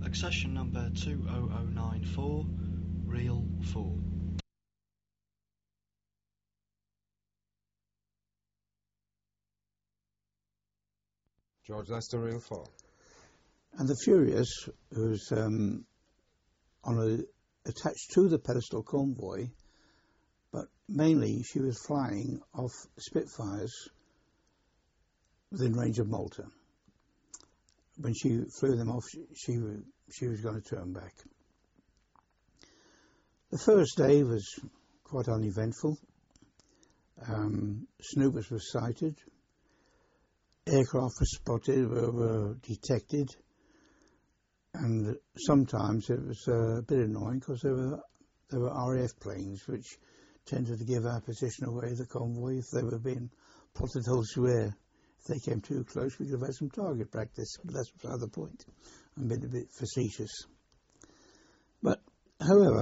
Accession number 20094, Reel 4. George Lester, Reel 4. And the Furious was attached to the pedestal convoy, but mainly she was flying off Spitfires within range of Malta. When she flew them off, she was going to turn back. The first day was quite uneventful. Snoopers were sighted. Aircraft were spotted, were detected. And sometimes it was a bit annoying because there were RAF planes which tended to give our position away, the convoy, if they were being plotted elsewhere. If they came too close, we could have had some target practice, but that's beside the point. I'm being a bit facetious. But, however,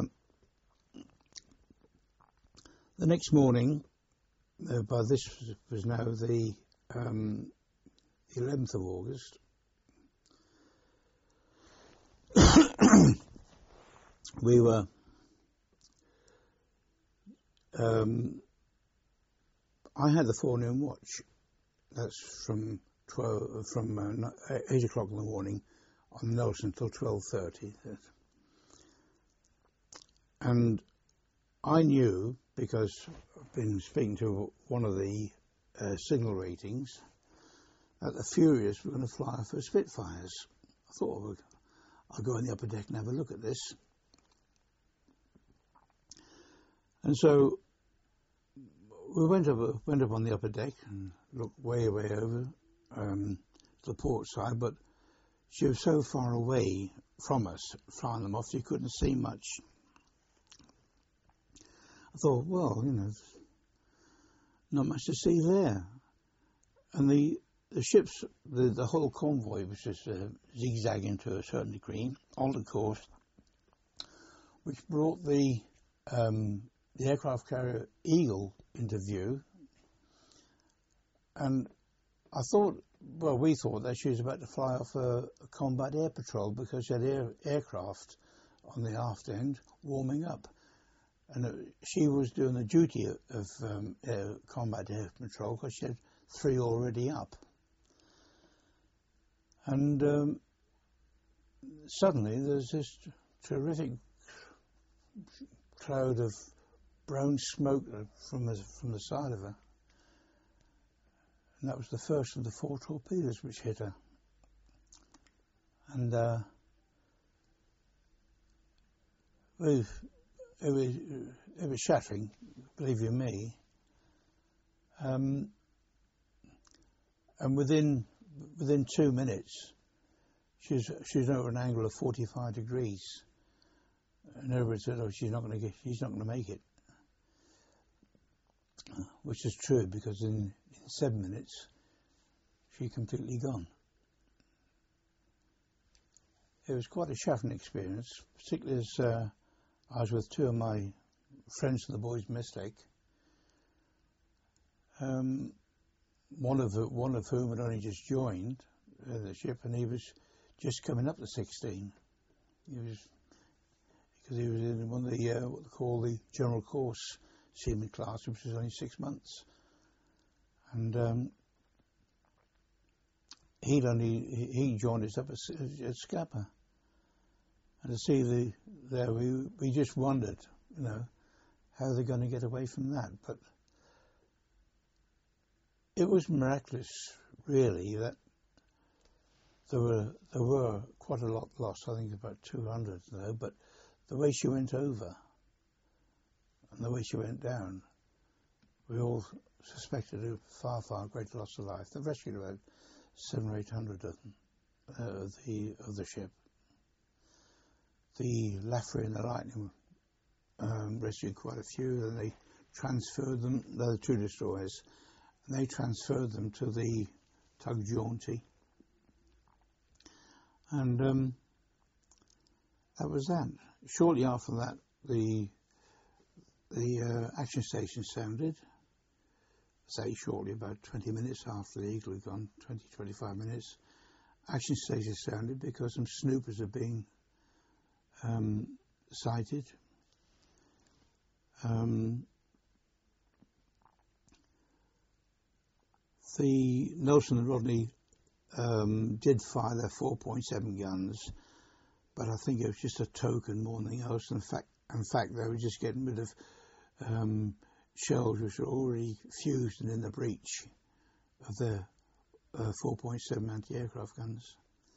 the next morning, by this was now the 11th of August, we were I had the forenoon watch. That's from 8 o'clock in the morning on Nelson till 12:30. And I knew, because I've been speaking to one of the signal ratings, that the Furious were going to fly for Spitfires. I thought, I'll go on the upper deck and have a look at this. And so we went up on the upper deck and looked way over to the port side, but she was so far away from us, flying them off, you couldn't see much. I thought, well, not much to see there. And the ships, the whole convoy was just zigzagging to a certain degree, on the course, which brought the aircraft carrier Eagle into view. And we thought that she was about to fly off a combat air patrol because she had aircraft on the aft end warming up. And she was doing the duty of combat air patrol because she had 3 already up. And suddenly there's this terrific cloud of brown smoke from the side of her. And that was the first of the 4 torpedoes which hit her. And it was shattering, believe you me. And within 2 minutes, she's over an angle of 45 degrees. And everybody said, "Oh, she's not going to make it," which is true because in 7 minutes, she's completely gone. It was quite a shattering experience, particularly as I was with 2 of my friends from the Boys' Mistake. One of whom had only just joined the ship, and he was just coming up to 16. Because he was in one of the what they call the general course seaman class, which was only 6 months, and he joined us up at Scapa, and to see we just wondered, how they're going to get away from that, but it was miraculous, really, that there were quite a lot lost. I think about 200 though, but the way she went over and the way she went down, we all suspected a far, far greater loss of life. They rescued about 700 or 800 of them, of the ship. The Laffrey and the Lightning rescued quite a few, and they transferred them, they're the 2 destroyers, and they transferred them to the tug Jaunty. And that was that. Shortly after that, the action station sounded. Say shortly, about 20 minutes after the Eagle had gone, 20, 25 minutes. Action station sounded because some snoopers had been sighted. The Nelson and Rodney did fire their 4.7 guns, but I think it was just a token more than anything else. In fact, they were just getting rid of shells which were already fused and in the breech of their 4.7 anti-aircraft guns.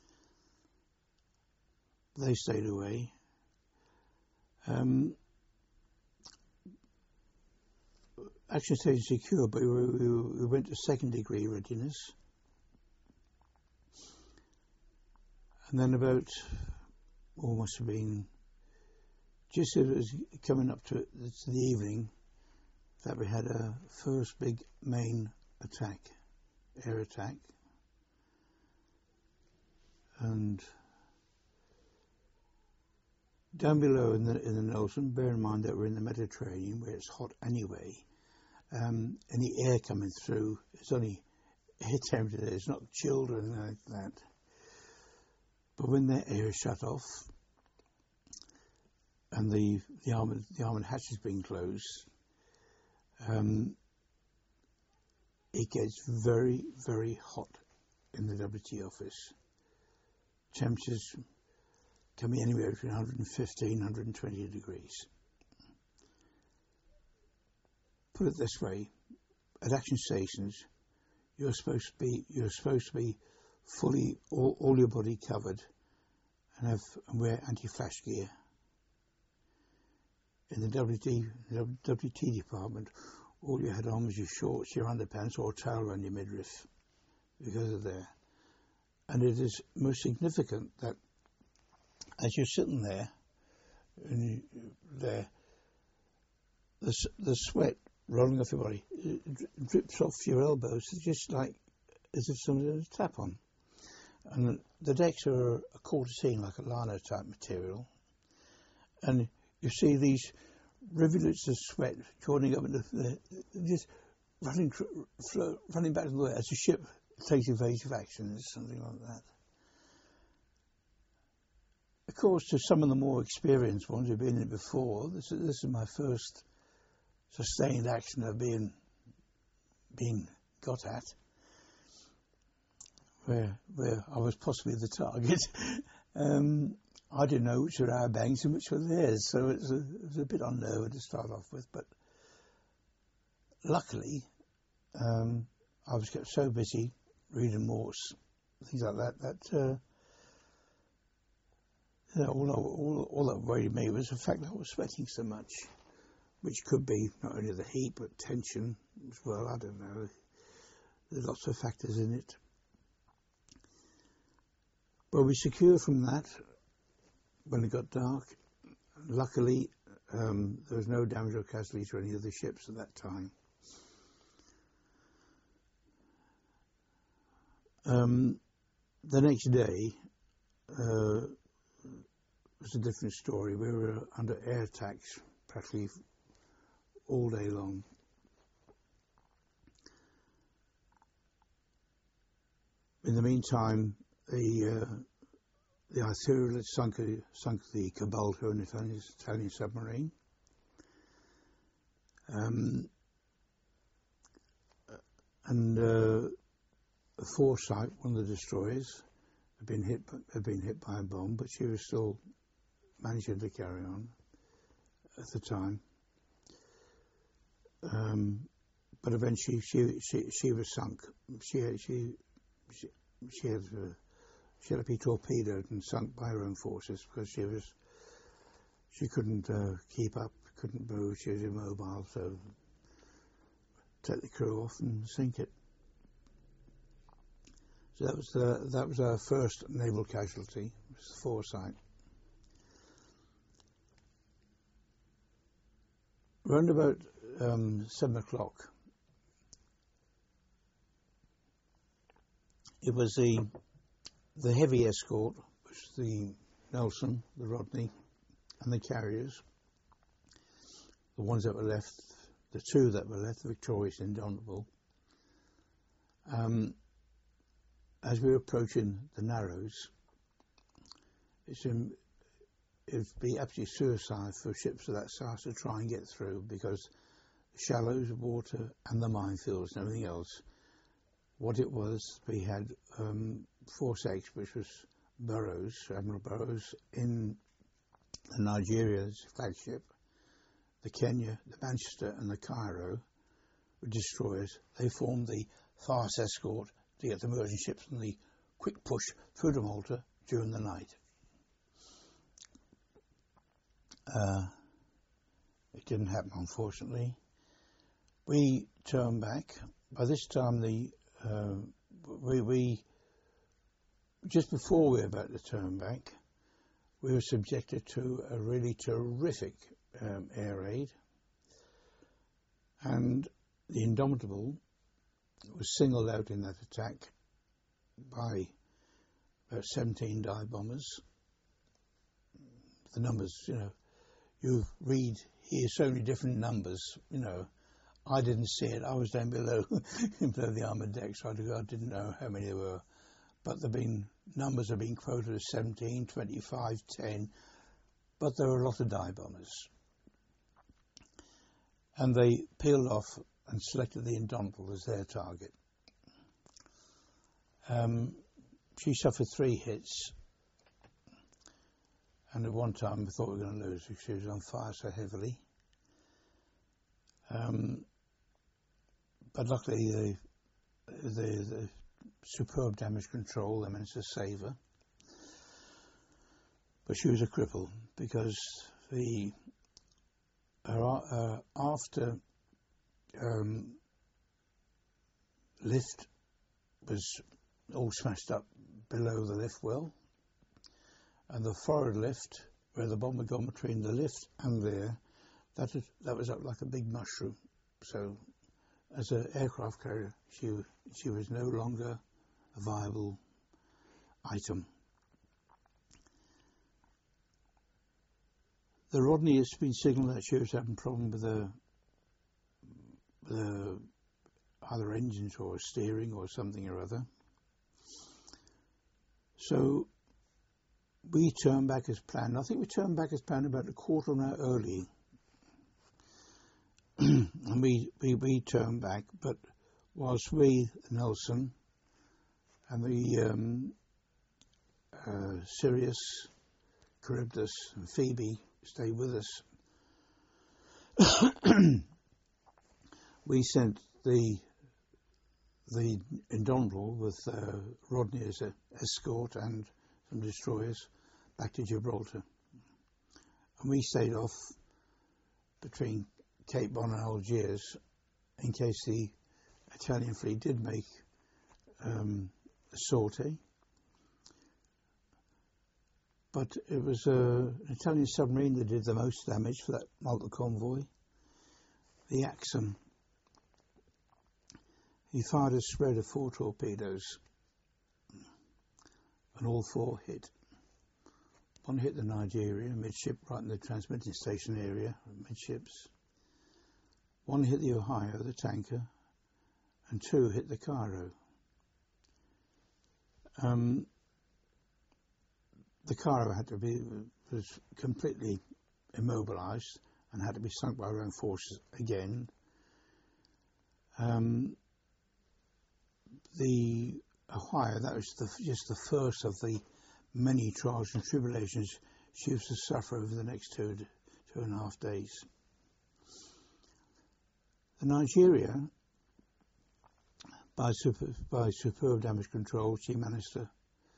They stayed away. Action stage secure, but we went to second degree readiness. And then about, must have been, just as it was coming up to the evening, that we had a first big main attack, air attack. And down below in the Nelson, bear in mind that we're in the Mediterranean where it's hot anyway, any air coming through, it's only air temperature, it's not chilled or anything like that. But when that air is shut off and the armoured hatch has been closed, it gets very, very hot in the WT office. Temperatures can be anywhere between 115 and 120 degrees. Put it this way, at action stations, you're supposed to be fully all your body covered and wear anti-flash gear. In the WT department, all you had on was your shorts, your underpants, or a towel around your midriff because of there. And it is most significant that as you're sitting there, and the sweat rolling off your body, it drips off your elbows. It's just like as if somebody had a tap on. And the decks are a quarter-scene, like a lino type material. And you see these rivulets of sweat joining up into just running back to the way as the ship takes evasive actions, something like that. Of course, to some of the more experienced ones who've been in it before, this is my first sustained action of being got at, where I was possibly the target. I didn't know which were our banks and which were theirs, so it was a bit unnerving to start off with. But luckily, I was kept so busy reading Morse, things like that, all that worried me was the fact that I was sweating so much, which could be not only the heat but tension as well. I don't know. There's lots of factors in it. But we secured from that when it got dark. Luckily, there was no damage or casualties to any of the ships at that time. The next day was a different story. We were under air attacks practically all day long. In the meantime, the artillery sunk the Cabalto, an Italian submarine. And Foresight, one of the destroyers, had been hit by a bomb, but she was still managing to carry on at the time. But eventually, she was sunk. She had to be torpedoed and sunk by her own forces because she couldn't keep up, couldn't move. She was immobile, so take the crew off and sink it. So that was our first naval casualty. It was the Foresight. Around about 7 o'clock, it was the heavy escort, which was the Nelson, the Rodney, and the carriers. The ones that were left, the two that were left, the Victorious and Indomitable. As we were approaching the Narrows, it it'd be absolutely suicide for ships of that size to try and get through, because the shallows of water and the minefields and everything else. What it was, we had Force X, which was Burroughs, Admiral Burroughs, in the Nigeria's flagship, the Kenya, the Manchester and the Cairo were destroyers. They formed the fast escort to get the merchant ships and the quick push through to Malta during the night. It didn't happen, unfortunately. We turned back. By this time, we just before we were about to turn back, we were subjected to a really terrific air raid, and the Indomitable was singled out in that attack by about 17 dive bombers. The numbers, you read, hear so many different numbers, I didn't see it. I was down below, below the armoured deck, so I didn't know how many there were. But numbers have been quoted as 17, 25, 10, but there were a lot of dive bombers. And they peeled off and selected the Indomitable as their target. She suffered 3 hits, and at one time we thought we were going to lose because she was on fire so heavily. But luckily the superb damage control, they managed to save her. But she was a cripple, because her after lift was all smashed up below the lift well, and the forward lift, where the bomb had gone between the lift and there, that was up like a big mushroom. So as an aircraft carrier, she was no longer a viable item. The Rodney has been signalled that she was having a problem with either engines or steering or something or other. So we turned back as planned. I think we turned back as planned about a quarter of an hour early. And we turned back, but whilst we, the Nelson, and the Sirius, Charybdis and Phoebe stayed with us, we sent the Indomitable with Rodney as an escort and some destroyers back to Gibraltar. And we stayed off between Cape Bon and Algiers in case the Italian fleet did make a sortie. But it was an Italian submarine that did the most damage for that Malta convoy, the Axum. He fired a spread of 4 torpedoes, and all 4 hit. One hit the Nigeria, midship, right in the transmitting station area, midships. One hit the Ohio, the tanker, and 2 hit the Cairo. The Cairo was completely immobilised and had to be sunk by our own forces again. The Ohio, that was just the first of the many trials and tribulations she was to suffer over the next 2.5 days. The Nigeria, by superb damage control, she managed to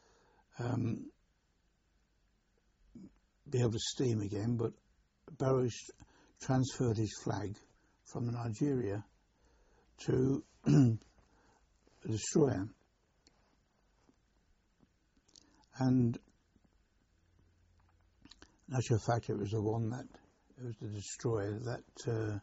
be able to steam again, but Burroughs transferred his flag from the Nigeria to a destroyer. And in actual fact, it was the destroyer that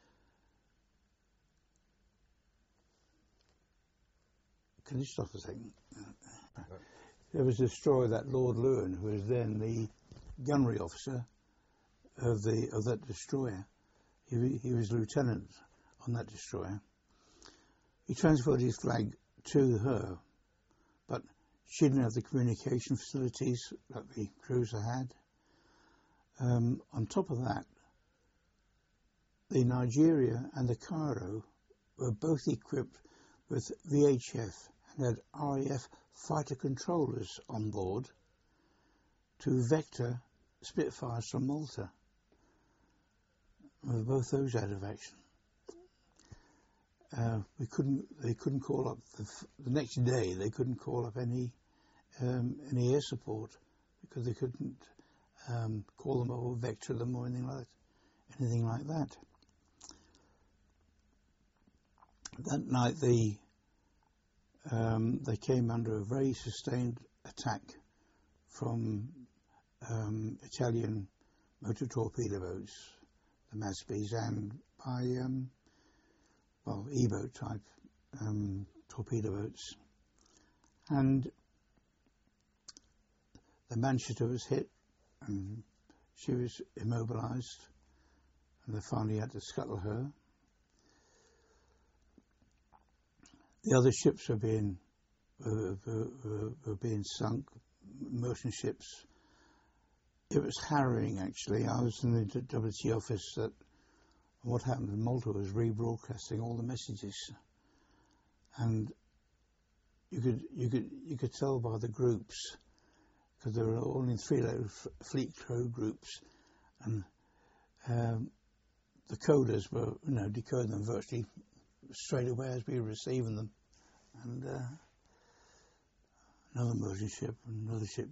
can you stop a second? There was a destroyer that Lord Lewin, who was then the gunnery officer of that destroyer. He was lieutenant on that destroyer. He transferred his flag to her, but she didn't have the communication facilities that the cruiser had, On top of that, the Nigeria and the Cairo were both equipped with VHF and had RAF fighter controllers on board to vector Spitfires from Malta. With both those out of action. They couldn't call up the next day. They couldn't call up any air support because they couldn't call them up or vector them or anything like that. That night they came under a very sustained attack from Italian motor torpedo boats, the Masbys, and by E-boat type torpedo boats. And the Manchester was hit and she was immobilised, and they finally had to scuttle her. The other ships were being sunk, merchant ships. It was harrowing, actually. I was in the WT office that what happened in Malta was rebroadcasting all the messages, and you could tell by the groups, because there were all in 3 little fleet crew groups, and the coders were decoding them virtually straight away as we were receiving them, and another merchant ship, another ship,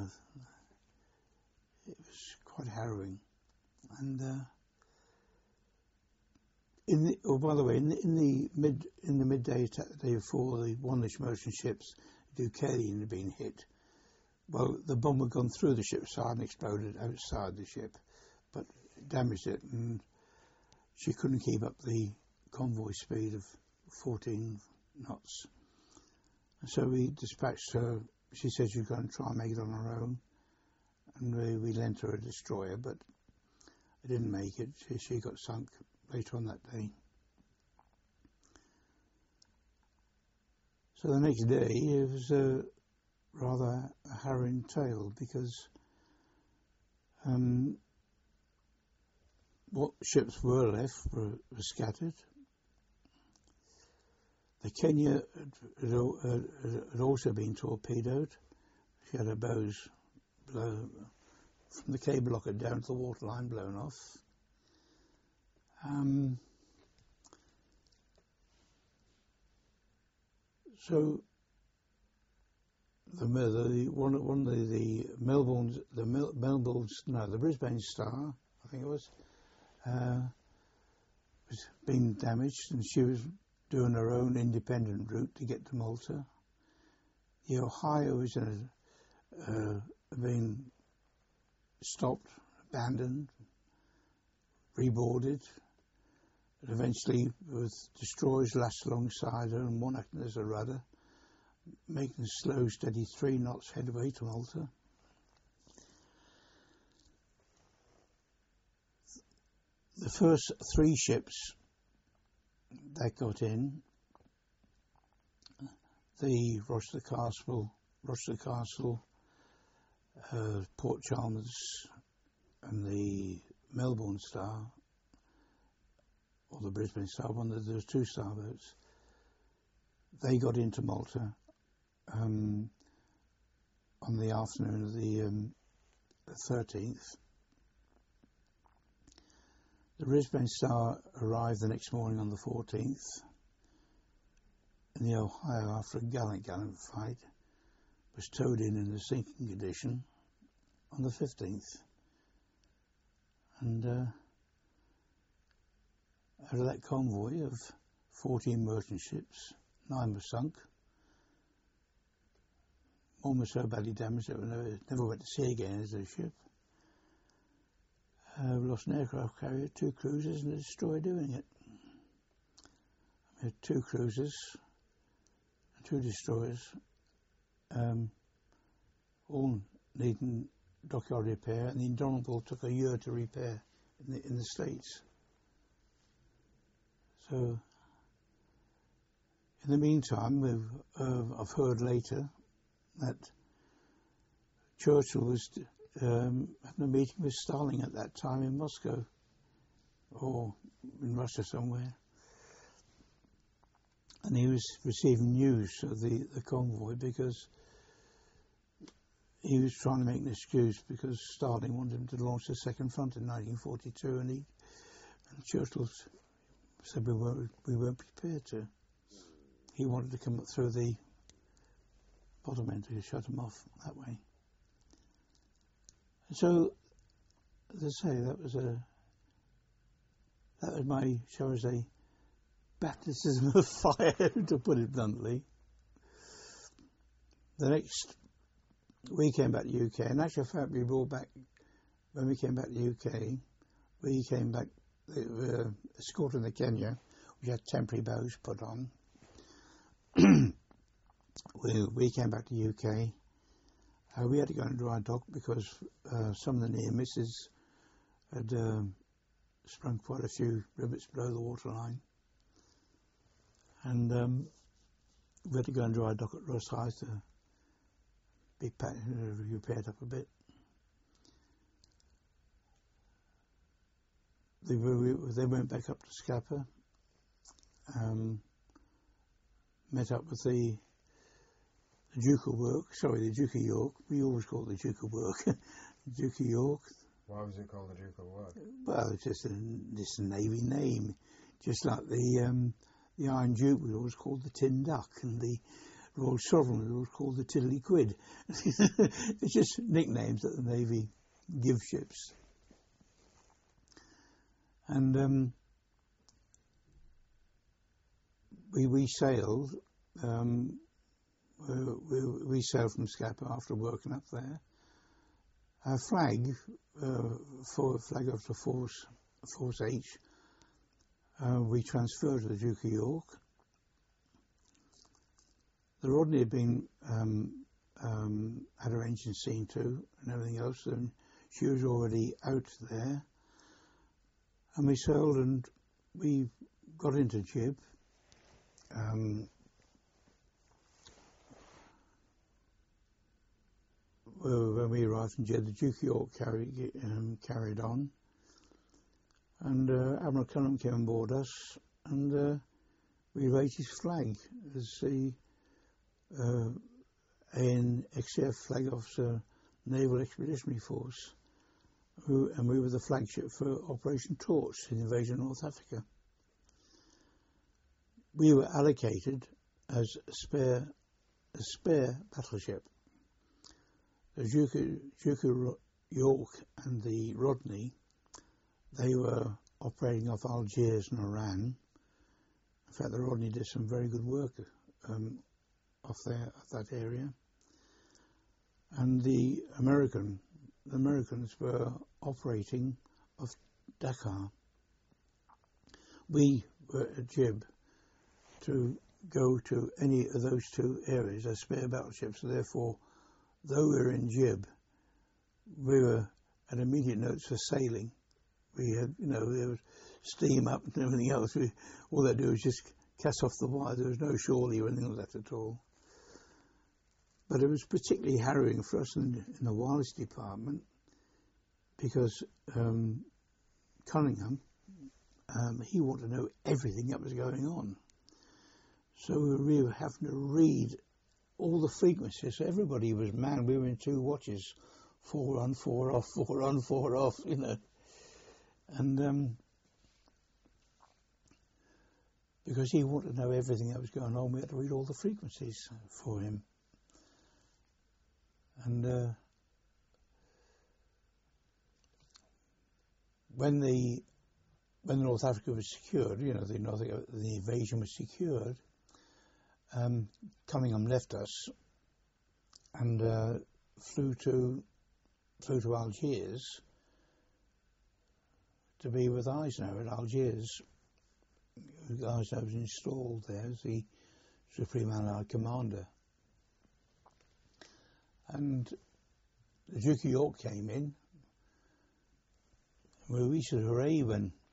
it was quite harrowing. And by the way, in the midday the day before, the Wanlish merchant ships, Duquesne, had been hit. Well, the bomb had gone through the ship's side and exploded outside the ship, but it damaged it, and she couldn't keep up the convoy speed of 14 knots. And so we dispatched her. She said she was going to try and make it on her own, and we lent her a destroyer, but it didn't make it. She got sunk later on that day. So the next day it was rather a harrowing tale, because what ships were left were scattered. The Kenya had also been torpedoed. She had her bows from the cable locker down to the waterline blown off. So the Brisbane Star, I think it was being damaged, and she was doing her own independent route to get to Malta. The Ohio was being stopped, abandoned, reboarded, and eventually with destroyers lashed alongside her and one acting as a rudder, making a slow, steady 3 knots headway to Malta. The first 3 ships that got in, the Rochester Castle, Port Chalmers, and the Melbourne Star, or the Brisbane Star, there was 2 starboats. They got into Malta on the afternoon of the 13th. The Brisbane Star arrived the next morning on the 14th, and the Ohio, after a gallant fight, was towed in a sinking condition on the 15th. And out of that convoy of 14 merchant ships, 9 were sunk. One was so badly damaged that we never went to sea again as a ship. We lost an aircraft carrier, 2 cruisers, and a destroyer doing it. We had 2 cruisers and 2 destroyers, all needing dockyard repair, and the Indomitable took a year to repair in the States. So, in the meantime, I've heard later that Churchill was having a meeting with Stalin at that time in Moscow or in Russia somewhere. And he was receiving news of the convoy because he was trying to make an excuse because Stalin wanted him to launch the Second Front in 1942, and Churchill said we weren't prepared to. He wanted to come up through the bottom end to shut him off that way. So, as I say, that was my, shall we say, baptism of fire, to put it bluntly. The next, we came back to the UK. In actual fact, when we came back to the UK, we came back, escorting the Kenya, we had temporary bows put on. We came back to the UK. We had to go in dry dock because some of the near misses had sprung quite a few rivets below the waterline. And we had to go and dry dock at Ross High to be repaired up a bit. They went back up to Scapa, met up with the Duke of York. We always call it the Duke of York. Duke of York. Why was it called the Duke of York? Well, it's just a Navy name. Just like the Iron Duke was always called the Tin Duck, and the Royal Sovereign was always called the Tiddly Quid. It's just nicknames that the Navy give ships. And we sailed. We sailed from Scapa after working up there. Our flag, flag of the Force H, we transferred to the Duke of York. The Rodney had been had her engine seen to and everything else, and she was already out there. And we sailed, and we got into Jib. When we arrived in Jib, the Duke of York carried on, and Admiral Cunningham came on board us, and we raised his flag as the ANXF Flag Officer Naval Expeditionary Force, and we were the flagship for Operation Torch in the invasion of North Africa. We were allocated as a spare battleship. The Duke of York and the Rodney, they were operating off Algiers and Oran. In fact, the Rodney did some very good work off that area. And the Americans were operating off Dakar. We were at Jib to go to any of those two areas as spare battleships. So therefore, though we were in Jib, we were at immediate notice for sailing. We had, there was steam up and everything else. All they do was just cast off the wire. There was no shore leave or anything like that at all. But it was particularly harrowing for us in the wireless department because Cunningham, he wanted to know everything that was going on. So we were having to read all the frequencies. So everybody was manned. We were in two watches, 4 on, 4 off, 4 on, 4 off, And because he wanted to know everything that was going on, we had to read all the frequencies for him. And when the North Africa was secured, the invasion was secured, Cunningham left us and flew to Algiers to be with Eisenhower at Algiers. Eisenhower was installed there as the Supreme Allied Commander. And the Duke of York came in. We said hooray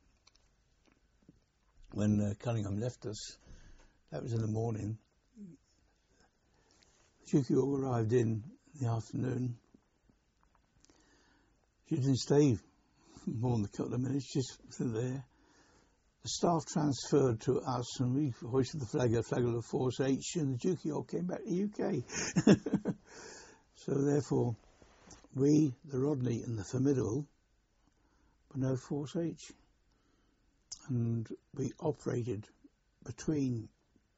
when Cunningham left us. That was in the morning. The Duke of York arrived in the afternoon. She didn't stay more than a couple of minutes, just there. The staff transferred to us, and we hoisted the flag of the Force H, and the Duke of York came back to the UK. So therefore, we, the Rodney and the Formidable, were no Force H. And we operated between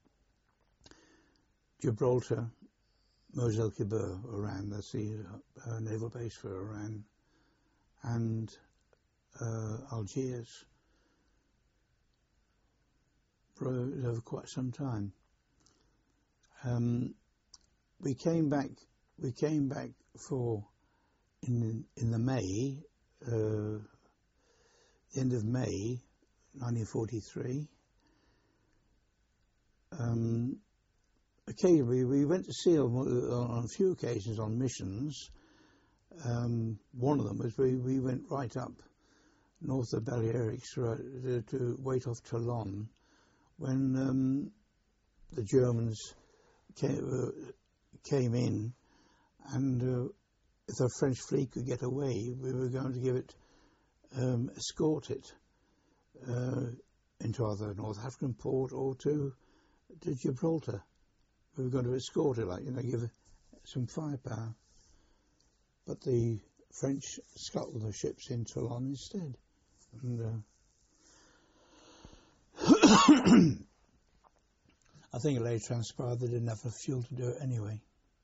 Gibraltar, Mos-el-Kibir, Oran, that's the naval base for Oran, and Algiers for over quite some time. We came back for in the May, the end of May 1943. Occasionally we went to sea on a few occasions on missions. One of them was we went right up north of Balearics to wait off Toulon when the Germans came in, and if the French fleet could get away, we were going to give it escort it into either North African port or to Gibraltar. We were going to escort it, give it some firepower. But the French scuttled the ships in Toulon instead. And I think it later transpired they didn't have enough fuel to do it anyway.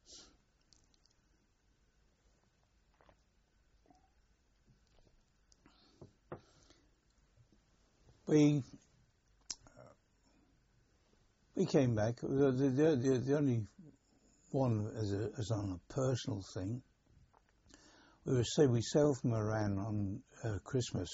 We came back. The only one as on a personal thing. We sailed from Oran on Christmas,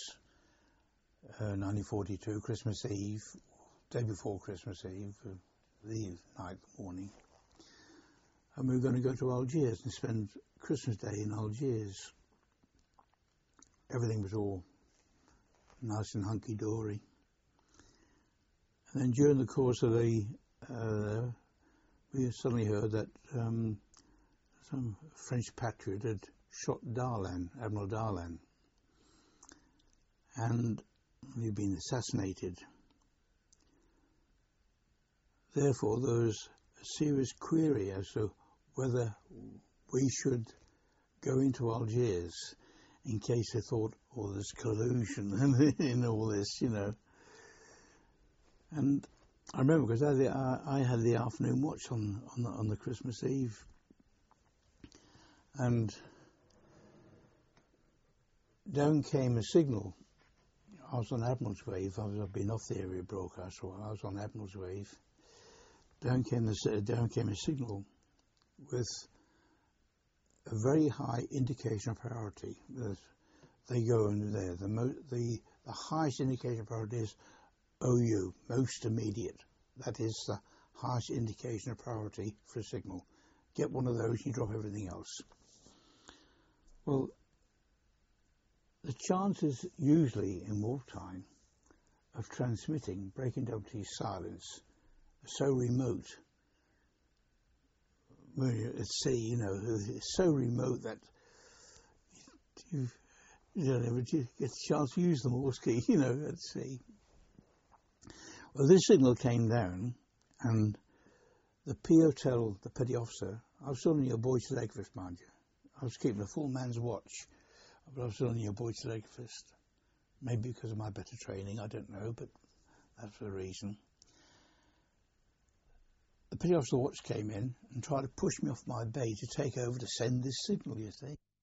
1942, Christmas Eve, day before Christmas Eve, the night, morning, and we were going to go to Algiers and spend Christmas Day in Algiers. Everything was all nice and hunky-dory. And then during the course of we suddenly heard that some French patriot had shot Darlan, Admiral Darlan, and he'd been assassinated. Therefore, there was a serious query as to whether we should go into Algiers in case they thought, there's collusion in all this, And I remember because I had the afternoon watch on the Christmas Eve, and down came a signal. I was on Admiral's Wave. I've been off the area broadcast for a while. I was on Admiral's Wave. Down came a signal with a very high indication of priority. They go in there. The highest indication of priority is OU, most immediate. That is the highest indication of priority for a signal. Get one of those, you drop everything else. Well, the chances usually in wartime of transmitting, breaking WT silence, are so remote. When you're at sea, it's so remote that you don't ever get a chance to use the Morse key, at sea. Well, this signal came down, and the PO told the petty officer, I was still on your boy to Legfist, mind you. I was keeping a full man's watch, but I was still on your boy to Legfist. Maybe because of my better training, I don't know, but that's the reason. The petty officer watch came in and tried to push me off my bay to take over to send this signal, you see.